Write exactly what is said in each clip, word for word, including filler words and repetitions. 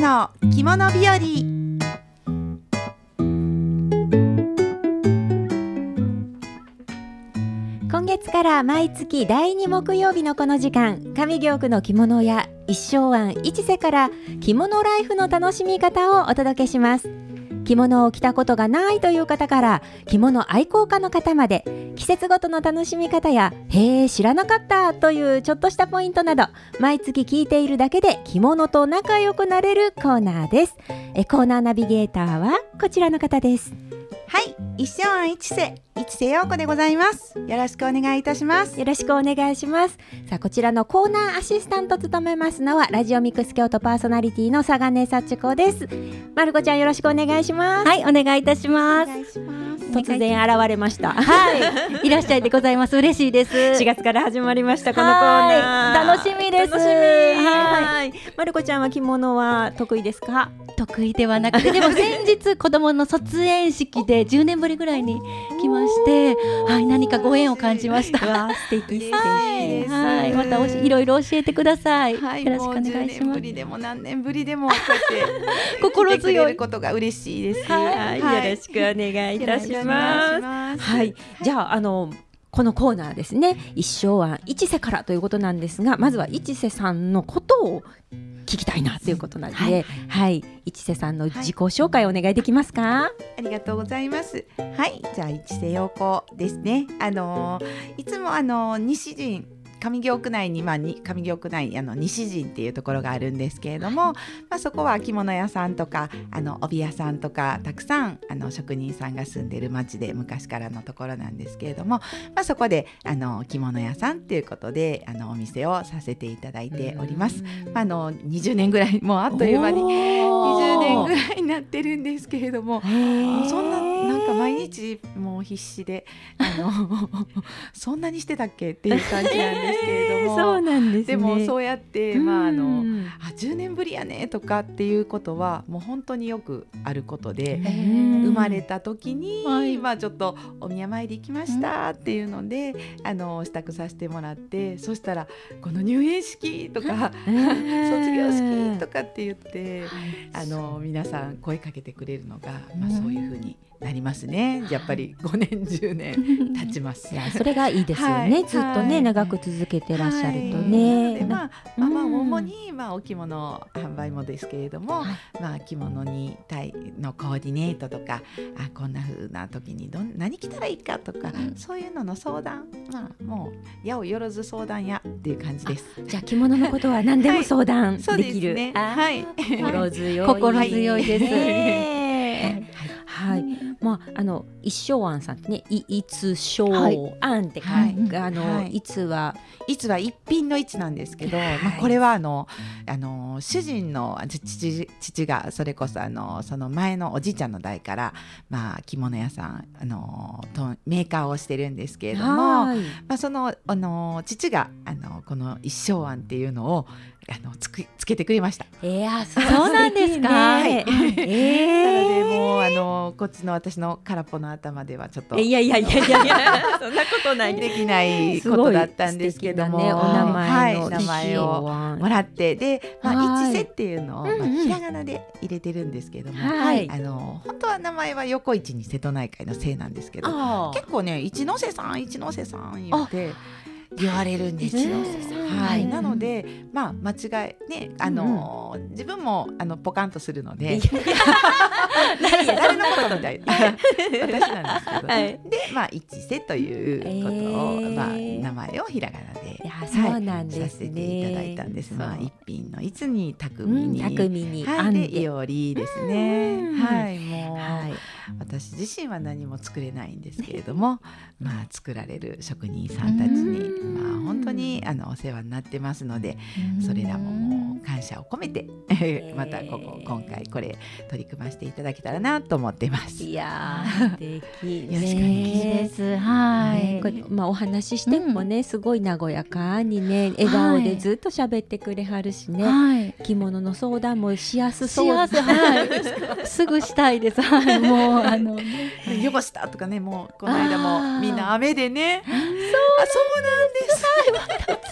の着物日和。 今月から毎月だいに木曜日のこの時間、上京区の着物屋一生庵一瀬から着物ライフの楽しみ方をお届けします。着物を着たことがないという方から着物愛好家の方まで、季節ごとの楽しみ方やへー知らなかったというちょっとしたポイントなど、毎月聞いているだけで着物と仲良くなれるコーナーです。えコーナーナビゲーターはこちらの方です。 はい、一生庵一瀬一瀬陽子でございます。よろしくお願いいたします。 よろしくお願いします。さあ、こちらのコーナーアシスタント務めますのはラジオミックス京都パーソナリティの佐賀根幸子です。まるこちゃん、よろしくお願いします。 はい、お願いいたします。 お願いします。 突然現れました。 はい、いらっしゃいでございます。嬉しいです。 しがつから始まりましたこのコーナー。 楽しみです。 楽しみ。はい。まるこちゃんは着物は得意ですか？ 得意ではなくて、でも先日子供の卒園式でじゅうねんぶりぐらいに来まして、はい、何かご縁を感じました。 わあ、素敵です。 はいはい、またおしいろいろ教えてください。 はい、 よろしくお願いしもうじゅうねんます。 ぶりでも何年ぶりでもこうやって心強い来てくれることが嬉しいです。 はい、よろしくお願いいたします。はい、じゃああのこのコーナーですね、一生庵一瀬からということなんですが、まずは一瀬さんのことを聞きたいなということなので、はい、はい、一瀬さんの自己紹介をお願いできますか？はい、 ありがとうございます。はい、じゃあ一瀬陽子ですね。あのいつもあの西陣上京区内に、まあ、に上京区内あの西陣っていうところがあるんですけれども、まあ、そこは着物屋さんとかあの帯屋さんとかたくさんあの職人さんが住んでる町で昔からのところなんですけれども、まあ、そこであの着物屋さんっていうことであのお店をさせていただいております。あのにじゅうねんぐらい、もうあっという間ににじゅうねんぐらいになってるんですけれども、もうそんななんか毎日もう必死であのそんなにしてたっけっていう感じなんですけれども、 そうなんですね。 でもそうやって、まあ、あのあじゅうねんぶりやねとかっていうことはもう本当によくあることで、生まれた時に、はいまあ、ちょっとお宮参り行きましたっていうのであの支度させてもらって、そしたらこの入園式とか卒業式とかって言ってあの皆さん声かけてくれるのが、まあ、そういうふうになりますね。やっぱりごねんじゅうねん経ちます。 いや、それがいいですよね、はい、ずっとね、はい、長く続けてらっしゃるとね、はい、 でまあまあまあ主に、まあ、お着物販売もですけれども、はいまあ、着物に対のコーディネートとか、あこんな風な時にどん何着たらいいかとか、うん、そういうのの相談、まあもう矢をよろず相談屋っていう感じです。 じゃあ着物のことは何でも相談できる、はい、そうですね、はい、 心強い心強いです、 ねはい、まあ、あの一生庵さんってね、い、いつ生庵って書いて、はい、あの、はい、いつはいつは一品の一なんですけど、はいまあ、これはあのあの主人の父、父がそれこそあのその前のおじいちゃんの代から、まあ、着物屋さんあのとメーカーをしてるんですけれども、はいまあ、そのあの父があのこの一生庵っていうのをあのつくつけてくれました。 いや、そうなんですか。はい、えー、なのでもうあのこっちの私の空っぽの頭ではちょっといやいやいやいやいやそんなことないできないことだったんですけども、 ね、お名前の、 はい、名前をもらってで、まあ、一瀬っていうのを、まあ、ひらがなで入れてるんですけども、はい、あの本当は名前は横一に瀬戸内海の瀬なんですけど、結構ね一ノ瀬さん一ノ瀬さん言って言われるんですよ。はい、なので、まあ、間違いね、あのーうん、自分もあのポカンとするので誰のことみたいな私なんですけど、はい、で、まあ、一瀬ということを、えーまあ、名前をひらがなで、 いやそうなんですね、 はい、させていただいたんです。まあ、一品のいつに匠に、 うん、匠に、 はい、でいおりですね。はい、もう、 はい、 私自身は何も作れないんですけれども、まあ、作られる職人さんたちにまあ、本当にあのお世話になってますので、それらももう感謝を込めてまたここ今回これ取り組ませていただけたらなと思ってます。 いや素敵よろしくお願いします。 はい、これ、まあ、お話ししてもね、うん、すごい和やかにね笑顔でずっと喋ってくれはるしね、はい、着物の相談もしやすそう、 はい、すぐしたいです。はい、もうあの、ね、 汚したとかね、もうこの間もみんな雨でね、そう、あ、そうなんです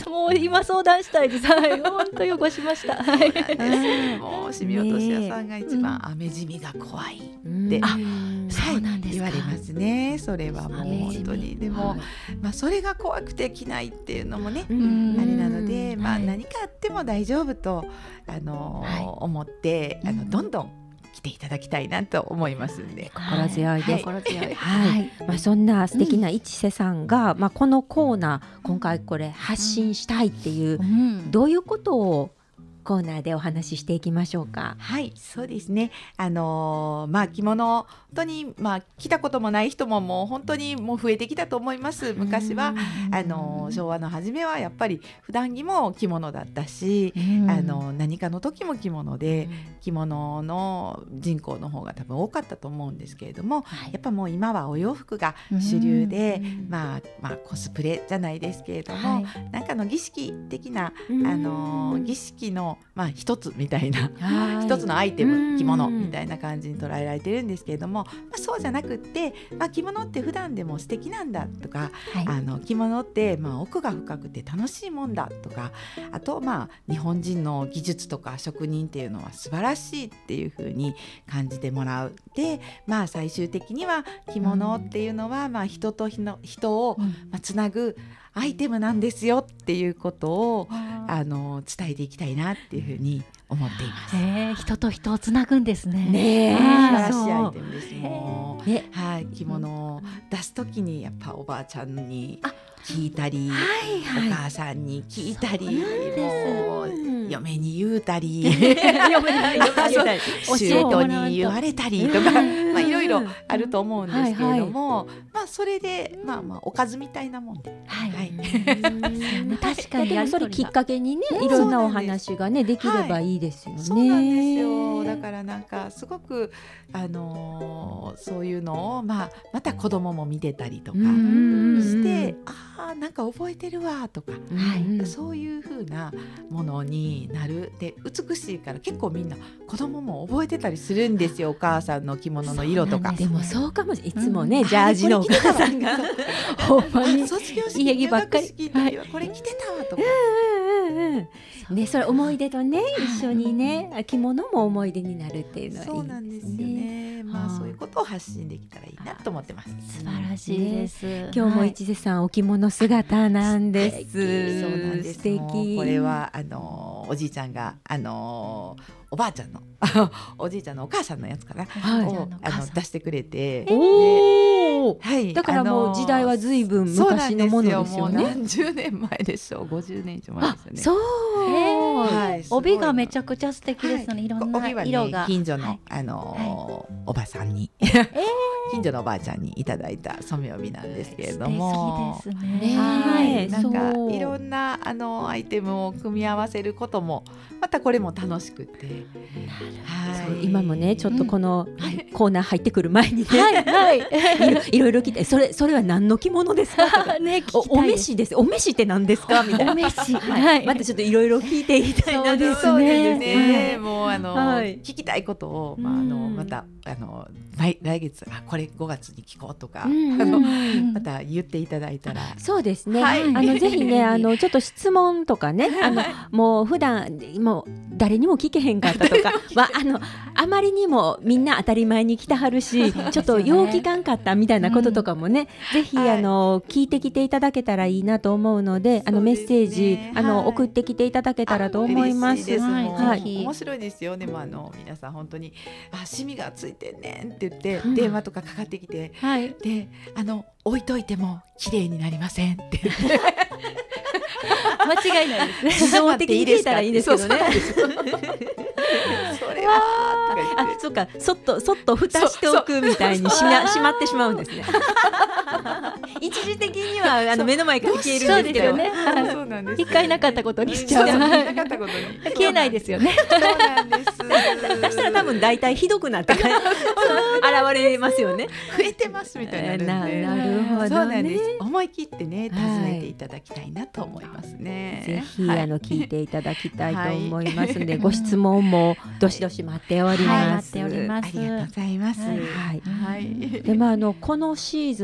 もう今相談したいです。はい本当汚しました。はいもう染み落とし屋さんが一番飴染みが怖いってあそうなんですか。 言われますね。それはもう本当にでも、 はいまあ、それが怖くて着ないっていうのもね、 うんあれなので、まあ、 はい何かあっても大丈夫と、あのーはい思ってあのどんどん来ていただきたいなと思いますんで、 心強いです。 心強い。 はい、まあ、そんな素敵な市瀬さんが、まあ、このコーナー今回これ発信したいっていう、 うんどういうことをコーナーでお話ししていきましょうか。 はいそうですね、あのーまあ、着物本当に、まあ、着たこともない人ももう本当にもう増えてきたと思います。昔はあのー昭和の初めはやっぱり普段着も着物だったし、 うんあの何かの時も着物で、着物の人口の方が多分多かったと思うんですけれども、 はいやっぱもう今はお洋服が主流で、 うんまあまあ、コスプレじゃないですけれども、 はいなんかの儀式的な、 うんあの儀式の、まあ、一つみたいなはい一つのアイテうんム着物みたいな感じに捉えられてるんですけれども、まあ、そうじゃなくって、まあ、着物って普段でも素敵なんだとか、 はいあの着物ってまあ奥が深くて楽しいもんだとか、あとまあ日本人の技術とか職人っていうのは素晴らしいっていう風に感じてもらう。で、まあ、最終的には着物っていうのはまあ人と人の人をうんまあつなぐアイテムなんですよっていうことをああの伝えていきたいなっていうふうに思っています。 へー人と人をつなぐんですね。 ねえ素晴らしいそうアイテムです。もう、 ねはい、着物を出すときにやっぱおばあちゃんに聞いたり、 はいお母さんに聞いたり、 そうなんですもうんう嫁に言うたり、 読めない読めない舅に言われたりとか、 うんまあいろいろあると思うんですけれども、まあそれでまあまあおかずみたいなもんで、 はいはい。 確かにでもそれきっかけにね、 うんいろんなお話がねできればいいですよね。 そうなんですよ。だからなんかすごくあのーそういうのをまあまた子供も見てたりとかうんして、ああなんか覚えてるわとか、 はいそういう風なものになる。で美しいから結構みんな子供も覚えてたりするんですよ。お母さんの着物の色とか。 そうなんでもそうかもしれない。いつもね、 うんジャージのお母さんがほんまに卒業式家着ばっかり入学式の時はこれ着てたわとか。 うんうんうんね、それ思い出とね一緒にね着物も思い出になるっていうのはいいそうなんですよね。まあそういうことを発信できたらいいなと思ってます。 素晴らしいです。 今日もはい一瀬さんお着物姿なんです。 そうなんです。 素敵。 もうこれはあのおじいちゃんがあのおばあちゃんのおじいちゃんのお母さんのやつかな、 はいをおじいちゃんのお母さんあの出してくれて、 おお。 はい、 だからもう時代はずいぶん昔のものですよね。 そうなんですよ。もう何十年前でしょう。ごじゅうねん以上前ですよね。 そう。 はい、 帯がめちゃゃくちゃ素敵ですね。いろんな帯は色が。 ね、近所の、 はいあのーおばさんに、近所のおばあちゃんにいただいた染め帯なんですけれども、 素敵ですねね。 はい、なんかそういろんなあのアイテムを組み合わせることもまたこれも楽しくて、はい、 そう今もねちょっとこのコーナー入ってくる前にね、 はいはい。 いろいろいろ聞いて、それそれは何の着物ですかとか、 ね、 おお召しです。お召しって何ですかみたいな。 お召し。 は、 はいい。 またちょっといろいろ聞いていきたいなと。 そうですそうですねね。 はいもうあの、 はい聞きたいことを、まあ、あのうんまたあの来来月あこれごがつに聞こうとか、 うんあのうんまた言っていただいたら。 そうですね。 はいあのぜひね、あのちょっと質問とかね、あのもう普段もう誰にも聞けへんかったとか、はあのあまりにもみんな当たり前に来てはるし、ちょっとよう聞かんかったみたいなこととかもね、ぜひはいあの聞いてきていただけたらいいなと思うので、あのメッセージあのはい送ってきていただけたらと思います。 嬉しいです。 はいもうぜひ面白いですよ。でもあの皆さん本当にあシミがついてんねんって言って、 うん電話とかかかってきて、 はい。 であの置いといても綺麗になりませんって言って。 間違いないですね。 自動的に聞いたらいいんですけどね。 そうそうですそれはとか言ってあ、そうか、そっとそっと蓋しておくみたいにしましまってしまうんですね。一時的にはあの目の前から消えるんですけどそうですよねそうなんです。 一回なかったことにしちゃう。 そうなかったことに消えないですよね。 そうなんです。 出したら多分大体ひどくなって現れますよね。 増えてますみたいになるんで。 ななるほどね。 そうなんです。思い切ってね尋ねていただきたいなと思いますね。 ぜひ、 はいあの聞いていただきたいと思いますので、 はいご質問もどしどし待っております。 はい待っておりますありがとうございます。 はいはい。 はい。 でまあ、あのこのシーズンさっき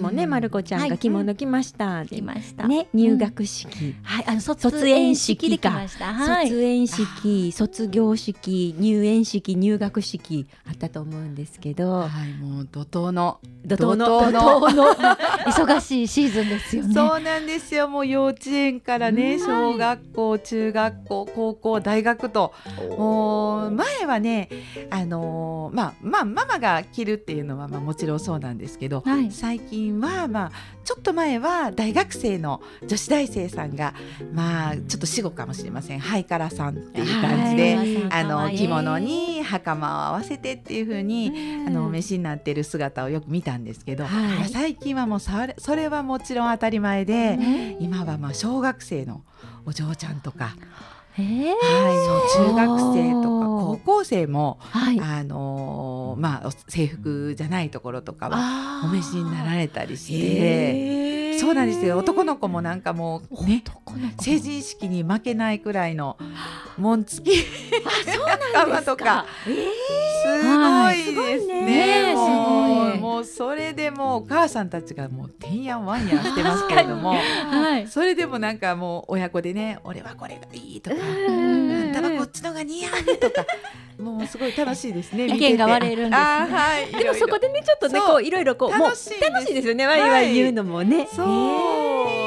もね、まる子ちゃんが着物着ました着ましたね、入学式、 はい、あの卒園式できました。はい、 卒園式、卒業式、入園式、入学式あったと思うんですけど、 はい、もう怒涛の怒涛の怒涛の怒涛の忙しいシーズンですよね。 そうなんですよ。もう幼稚園からね、小学校、中学校、高校、大学と、もう前はね、あのー、まあまあママが着るっていうのはまあもちろんそうなんですけど、 はい、 最近はまあちょっと前は大学生の女子大生さんがまあちょっと死後かもしれません、ハイカラさんっていう感じで、あの着物に袴を合わせてっていう風にあのお召しになってる姿をよく見たんですけど、はい、最近はもうそれ、それはもちろん当たり前で、今はまあ小学生のお嬢ちゃんとか、 えーはい、中学生とか高校生も、 はい、 あのーまあ、制服じゃないところとかはお召しになられたりして、そうなんですよ。男の子もなんかもうね、成人式に負けないくらいの紋付き袴とか、すごいですね。もう、もうそれでもうお母さんたちがもうてんやんわんやんしてますけれども、はい、それでもなんかもう親子でね、俺はこれがいいとか、あんたはこっちのが似合うとか、もうすごい楽しいですね。 意見が割れるんですね。 あ、はい、 でもそこでね、ちょっとね、こういろいろこう楽しいです、 楽しいですよね。わいわい言うのもね。 そう、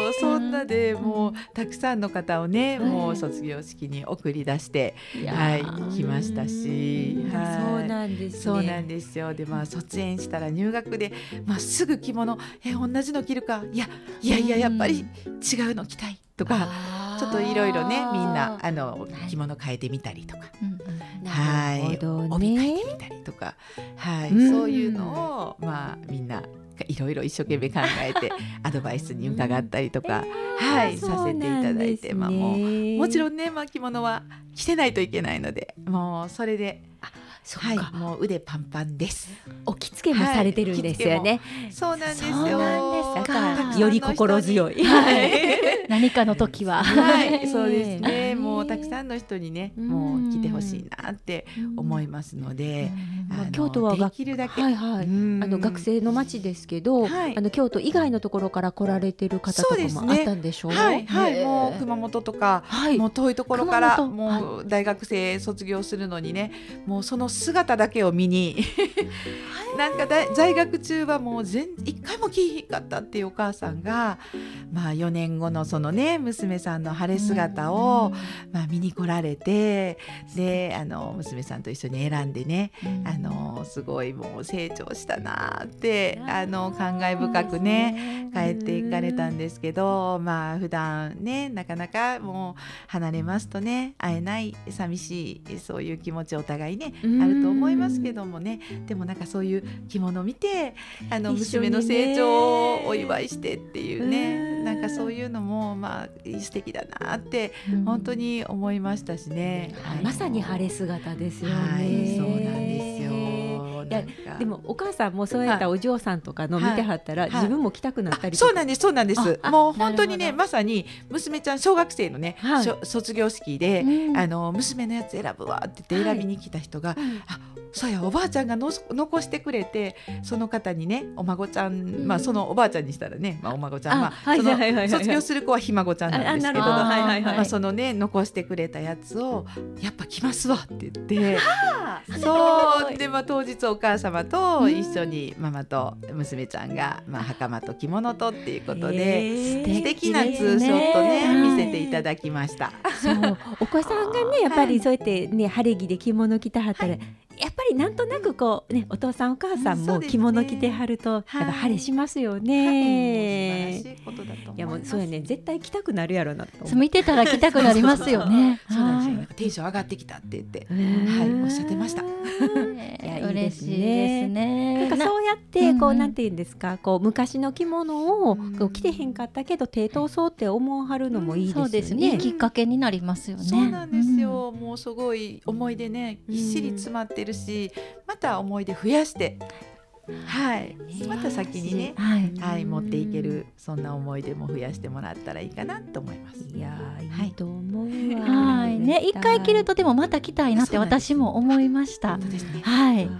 そんなでもうたくさんの方をね、もう卒業式に送り出して、はい、来ましたし、はい、そうなんですね。そうなんですよ。で、まあ卒園したら入学で、まあすぐ着物、え同じの着るか、いやいやいややっぱり違うの着たいとか、ちょっといろいろね、みんなあの着物変えてみたりとか、はい、帯変えてみたりとか、はい、そういうのをまあみんないろいろ一生懸命考えてアドバイスに伺ったりとか、はい、させていただいて、まあもうもちろんね、まあ着物は着てないといけないので、もうそれで。はい、もう腕パンパンです。 お着付けもされてるんですよね。 はい、そうなんですよ。 だからより心強い。 はい、何かの時は、 はい、そうですね。もうたくさんの人にね、もう来てほしいなって思いますので、 まあ、京都はできるだけ、 はいはい、あの学生の街ですけど、はい、あの京都以外のところから来られてる方とかもあったんでしょう。 はいはい、もう熊本とか、はい、もう遠いところからもう大学生卒業するのにね、もうその姿だけを見になんかだ在学中はもう全一回も着ひんかったっていうお母さんが、まあ、よねんごのそのね娘さんの晴れ姿を、まあ、見に来られて、であの娘さんと一緒に選んでね、あのすごいもう成長したなってあの感慨深くね帰っていかれたんですけど、まあ普段ねなかなかもう離れますとね会えない寂しいそういう気持ちお互いねあると思いますけどもね、でもなんかそういう着物を見てあの娘の成長をお祝いしてっていうね、なんかそういうのもまあ素敵だなって本当に思いましたしね、 はい、まさに晴れ姿ですよね、 はい、そうなんですよ。 いやでもお母さんもそうやったお嬢さんとかの見てはったら、はい、自分も着たくなったりとか、 そうなんですそうなんです。もう本当にねまさに娘ちゃん小学生のね、はい、卒業式で、うん、あの娘のやつ選ぶわって言って選びに来た人が、はい、あそうやおばあちゃんがの残してくれて、その方にねお孫ちゃん、うん、まあそのおばあちゃんにしたらね、まあ、お孫ちゃん、まあ、その卒業する子はひ孫ちゃんなんですけど、まあそのね残してくれたやつをやっぱ着ますわって言ってそうで、まあ、当日お母様と一緒にママと娘ちゃんが、まあ、袴と着物とっていうことで素敵なツーショットね見せていただきました。 そうお子さんがねやっぱりそうやってね晴れ着で着物着たはったら、はい、やっぱりなんとなくこうねお父さんお母さんも着物着てはるとやっぱ晴れしますよね。 はい、素晴らしいことだと思います。 いやもうそうやね絶対着たくなるやろなと見てたら着たくなりますよね。 そうなんですよ。テンション上がってきたって言ってはいおっしゃってました。いやいいですね。なんかそうやってこうなんていうんですか、こう昔の着物をこう着てへんかったけど手通そうって思わはるのもいいですよね。 そうですね。きっかけになりますよね。 そうなんですよ。もうすごい思い出ねぎっしり詰まってるし、また思い出増やして。はい、また先にね、はいはい、持っていけるそんな思い出も増やしてもらったらいいかなと思います。 いやいいと思うわ、 はいね、一回着るとでもまた着たいなって私も思いました。 本当ですね。 はい。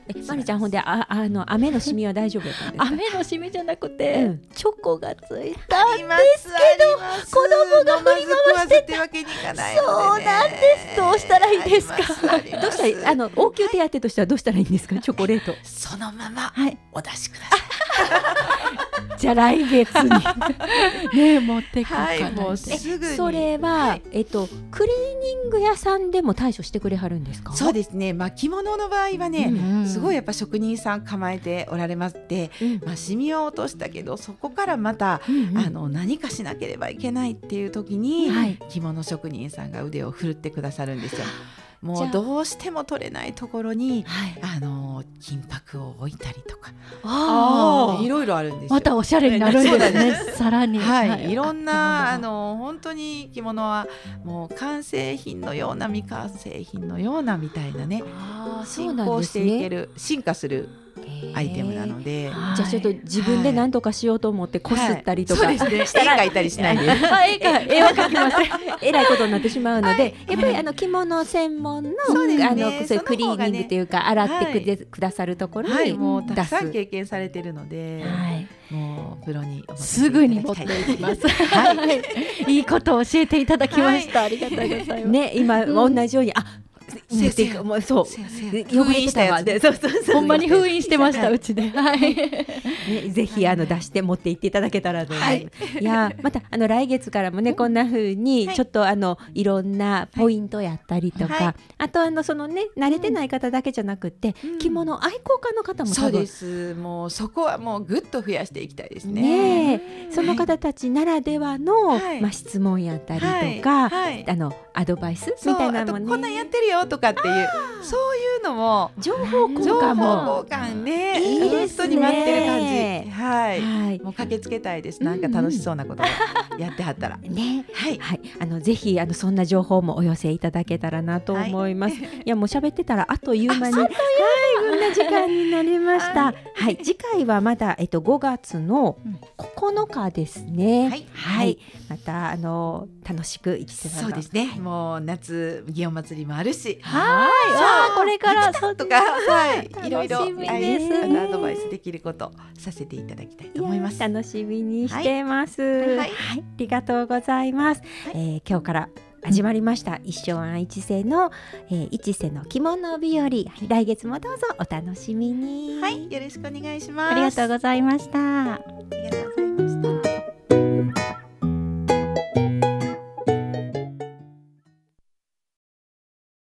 えまるちゃんほんでああの雨のシミは大丈夫だったんですか？ 雨のシミじゃなくて、 うん、 チョコがついたありますけど、 子供が振り回してってわけにいかないのでね。 そうなんです。どうしたらいいですか？ ありますありますどうしたらあの応急手当としてはどうしたらいいんですか？チョコレートそのままはいお出しください。 じゃあ来月にね持ってくかはい、 なもうってすぐに。 それは、 はいえっとクリーニング屋さんでも対処してくれはるんですか？ そうですね。まあ着物の場合はね、 うんすごいやっぱ職人さん構えておられますって、 うんまあシミは落としたけどそこからまた、 うんうんあの何かしなければいけないっていう時に、 はい着物職人さんが腕を振るってくださるんですよ。もじゃあうどうしても取れないところに、 はいあの金箔を置いたりとか、 あいろいろあるんですよ。 またおしゃれになるんですねさらにはい、いろんなああの本当に着物はもう完成品のような未完成品のようなみたいなね、 あーそう進なん行してですねいける進化するアイテムなので、 はいじゃあちょっと自分で何とかしようと思ってこすったりとか、 はいそうですね。絵描いたりしないで。 あ絵か絵は描きませんえらいことになってしまうので、 はいやっぱりあの着物専門の、 そうですねあのそういうそのクリ方がねーニングというか洗ってくれ、くださるところはい、 にもうた出す。 くさん経験されてるので、 はいもうプロにお任せすぐに持っていただきたいいきます。はい、いいことを教えていただきました。ありがとうございます。 ね今、 うん同じようにあ先生持っていくもうそう先生汚れてたわでそうそうそうほんまに封印してましたうちで。はい。 ね、ぜひあの出して持って行っていただけたらと思います。 はいいやまたあの来月からもねこんな風にはいちょっとあのいろんなポイントやったりとか、 はいあとあのそのね慣れてない方だけじゃなくって、 うん着物愛好家の方も多分そうです。もうそこはもうぐっと増やしていきたいですね。 ねえその方たちならではの、 はいまあ、質問やったりとか、 はいはいあのアドバイスそうみたいなのもあとこんなんねやってるよとかっていうそういうのも情報交情報換も。 交換ね、 いいですね本当に待ってる感じ。はい。 はいもう駆けつけたいです。なんか楽しそうなことがやってはったら。 ねはい。 はい、あのぜひあのそんな情報もお寄せいただけたらなと思います。い、やもう喋ってたらあっという間に、はい、こんな時間になりました。はい、次回はまだえっとごがつのここのかですね。 はいはい、またあの楽しく一世そうですね。もう夏祇園祭りもあるし、 はい。あーこれからそうとか、はい、いろいろ楽しみですはいあのアドバイスできることさせていただきたいと思います。 や楽しみにしてます。 はいはい、ありがとうございます。えー今日から始まりました一生庵一世の、えー、一世の着物日和、来月もどうぞお楽しみに。 はい、よろしくお願いします。 ありがとうございました。 ありがとうございます。